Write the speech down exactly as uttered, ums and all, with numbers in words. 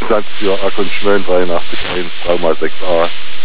Einsatz für Akku und Schwellen dreiundachtzig eins drei mal sechs a.